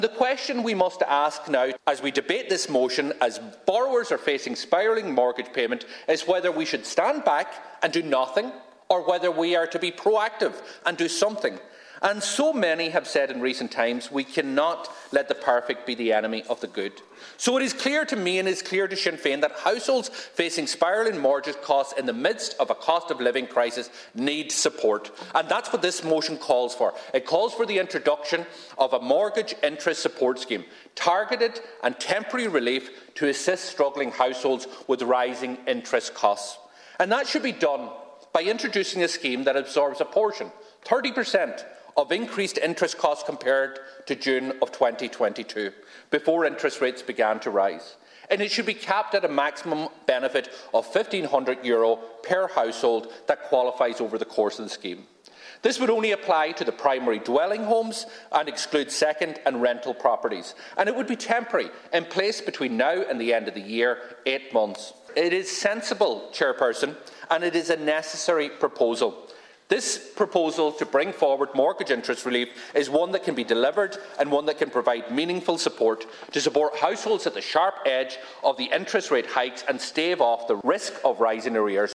The question we must ask now, as we debate this motion, as borrowers are facing spiralling mortgage payment, is whether we should stand back and do nothing, or whether we are to be proactive and do something. And so many have said in recent times, we cannot let the perfect be the enemy of the good. So it is clear to me and it is clear to Sinn Féin that households facing spiralling mortgage costs in the midst of a cost of living crisis need support. And that's what this motion calls for. It calls for the introduction of a mortgage interest support scheme, targeted and temporary relief to assist struggling households with rising interest costs. And that should be done by introducing a scheme that absorbs a portion, 30%, of increased interest costs compared to June of 2022, before interest rates began to rise. And it should be capped at a maximum benefit of €1,500 per household that qualifies over the course of the scheme. This would only apply to the primary dwelling homes and exclude second and rental properties. And it would be temporary, in place between now and the end of the year, 8 months. It is sensible, Chairperson, and it is a necessary proposal. This proposal to bring forward mortgage interest relief is one that can be delivered and one that can provide meaningful support to support households at the sharp edge of the interest rate hikes and stave off the risk of rising arrears.